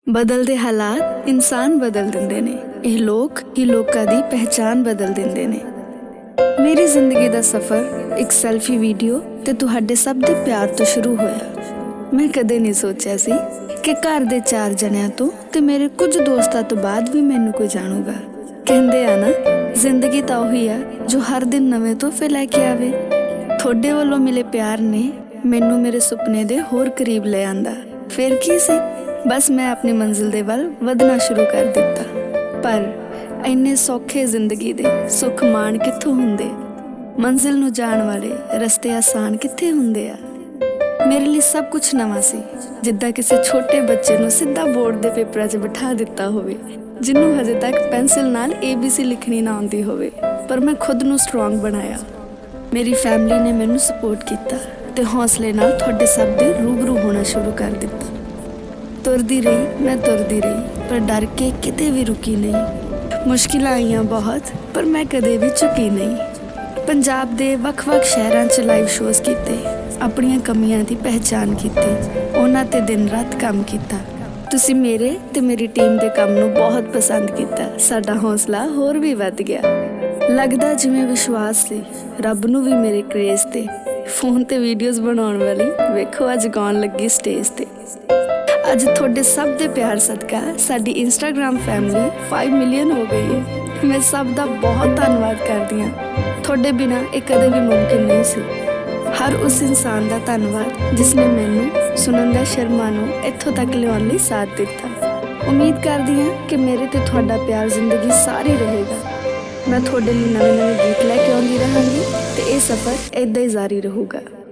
ਬਦਲਦੇ ਹਾਲਾਤ ਇਨਸਾਨ ਬਦਲ ਦਿੰਦੇ ਨੇ। ਇਹ ਲੋਕ ਹੀ ਲੋਕਾਂ ਦੀ ਪਹਿਚਾਨ ਬਦਲ ਦਿੰਦੇ ਨੇ। ਮੇਰੀ ਜ਼ਿੰਦਗੀ ਦਾ ਸਫ਼ਰ ਇੱਕ ਸੈਲਫੀ ਵੀਡੀਓ ਤੇ ਤੁਹਾਡੇ ਸਭ ਦੇ ਪਿਆਰ ਤੋਂ ਸ਼ੁਰੂ ਹੋਇਆ। ਮੈਂ ਕਦੇ ਨਹੀਂ ਸੋਚਿਆ ਸੀ ਕਿ ਘਰ ਦੇ 4 ਜਣਿਆਂ ਤੋਂ ਤੇ ਮੇਰੇ ਕੁਝ ਦੋਸਤਾਂ ਤੋਂ ਬਾਅਦ ਵੀ ਮੈਨੂੰ ਕੋਈ ਜਾਣੂਗਾ। ਕਹਿੰਦੇ ਆ ਨਾ, ਜ਼ਿੰਦਗੀ ਤਾਂ ਉਹੀ ਆ ਜੋ ਹਰ ਦਿਨ ਨਵੇਂ ਤੋਹਫੇ ਲੈ ਕੇ ਆਵੇ। ਤੁਹਾਡੇ ਵੱਲੋਂ ਮਿਲੇ ਪਿਆਰ ਨੇ ਮੈਨੂੰ ਮੇਰੇ ਸੁਪਨੇ ਦੇ ਹੋਰ ਕਰੀਬ ਲੈ ਆਂਦਾ। ਫਿਰ ਕੀ ਸੀ, ਬਸ ਮੈਂ ਆਪਣੀ ਮੰਜ਼ਿਲ ਦੇ ਵੱਲ ਵਧਣਾ ਸ਼ੁਰੂ ਕਰ ਦਿੱਤਾ। ਪਰ ਇੰਨੇ ਸੌਖੇ ਜ਼ਿੰਦਗੀ ਦੇ ਸੁੱਖ ਮਾਣ ਕਿੱਥੋਂ ਹੁੰਦੇ? ਮੰਜ਼ਿਲ ਨੂੰ ਜਾਣ ਵਾਲੇ ਰਸਤੇ ਆਸਾਨ ਕਿੱਥੇ ਹੁੰਦੇ ਆ? ਮੇਰੇ ਲਈ ਸਭ ਕੁਝ ਨਵਾਂ ਸੀ, ਜਿੱਦਾਂ ਕਿਸੇ ਛੋਟੇ ਬੱਚੇ ਨੂੰ ਸਿੱਧਾ ਬੋਰਡ ਦੇ ਪੇਪਰਾਂ 'ਚ ਬਿਠਾ ਦਿੱਤਾ ਹੋਵੇ, ਜਿਹਨੂੰ ਹਜੇ ਤੱਕ ਪੈਨਸਿਲ ਨਾਲ ABC ਲਿਖਣੀ ਨਾ ਆਉਂਦੀ ਹੋਵੇ। ਪਰ ਮੈਂ ਖੁਦ ਨੂੰ ਸਟਰੋਂਗ ਬਣਾਇਆ। ਮੇਰੀ ਫੈਮਿਲੀ ਨੇ ਮੈਨੂੰ ਸਪੋਰਟ ਕੀਤਾ ਤੇ ਹੌਸਲੇ ਨਾਲ ਤੁਹਾਡੇ ਸਭ ਦੇ ਰੂਬਰੂ ਹੋਣਾ ਸ਼ੁਰੂ ਕਰ ਦਿੱਤਾ। ਤੁਰਦੀ ਰਹੀ ਮੈਂ, ਤੁਰਦੀ ਰਹੀ, ਪਰ ਡਰ ਕੇ ਕਿਤੇ ਵੀ ਰੁਕੀ ਨਹੀਂ। ਮੁਸ਼ਕਿਲਾਂ ਆਈਆਂ ਬਹੁਤ, ਪਰ ਮੈਂ ਕਦੇ ਵੀ ਝੁਕੀ ਨਹੀਂ। ਪੰਜਾਬ ਦੇ ਵੱਖ-ਵੱਖ ਸ਼ਹਿਰਾਂ 'ਚ ਲਾਈਵ ਸ਼ੋਜ਼ ਕੀਤੇ, ਆਪਣੀਆਂ ਕਮੀਆਂ ਦੀ ਪਹਿਚਾਣ ਕੀਤੀ, ਉਹਨਾਂ 'ਤੇ ਦਿਨ ਰਾਤ ਕੰਮ ਕੀਤਾ। ਤੁਸੀਂ ਮੇਰੇ ਤੇ ਮੇਰੀ ਟੀਮ ਦੇ ਕੰਮ ਨੂੰ ਬਹੁਤ ਪਸੰਦ ਕੀਤਾ। ਸਾਡਾ ਹੌਸਲਾ ਹੋਰ ਵੀ ਵੱਧ ਗਿਆ। ਲੱਗਦਾ ਜਿਵੇਂ ਵਿਸ਼ਵਾਸ ਸੀ ਰੱਬ ਨੂੰ ਵੀ ਮੇਰੇ ਕ੍ਰੇਜ਼ ਤੇ। ਫੋਨ ਤੇ ਵੀਡੀਓਜ਼ ਬਣਾਉਣ ਵਾਲੀ ਵੇਖੋ ਅੱਜ ਗਾਉਣ ਲੱਗੀ ਸਟੇਜ ਤੇ। ਅੱਜ ਤੁਹਾਡੇ ਸਭ ਦੇ ਪਿਆਰ ਸਦਕਾ ਸਾਡੀ ਇੰਸਟਾਗ੍ਰਾਮ ਫੈਮਿਲੀ 5 ਮਿਲੀਅਨ ਹੋ ਗਈ ਹੈ। ਮੈਂ ਸਭ ਦਾ ਬਹੁਤ ਧੰਨਵਾਦ ਕਰਦੀ ਹਾਂ। ਤੁਹਾਡੇ ਬਿਨਾਂ ਇਹ ਕਦੇ ਵੀ ਮੁਮਕਿਨ ਨਹੀਂ ਸੀ। ਹਰ ਉਸ ਇਨਸਾਨ ਦਾ ਧੰਨਵਾਦ ਜਿਸ ਨੇ ਮੈਨੂੰ ਸੁਨੰਦਾ ਸ਼ਰਮਾ ਨੂੰ ਇੱਥੋਂ ਤੱਕ ਲਿਆਉਣ ਲਈ ਸਾਥ ਦਿੱਤਾ। ਉਮੀਦ ਕਰਦੀ ਹਾਂ ਕਿ ਮੇਰੇ ਤੇ ਤੁਹਾਡਾ ਪਿਆਰ ਜ਼ਿੰਦਗੀ ਸਾਰੀ ਰਹੇਗਾ। ਮੈਂ ਤੁਹਾਡੇ ਲਈ ਨਵੇਂ ਗੀਤ ਲੈ ਕੇ ਆਉਂਦੀ ਰਹਾਂਗੀ ਤੇ ਇਹ ਸਫ਼ਰ ਇੱਦਾਂ ਹੀ ਜਾਰੀ ਰਹੂਗਾ।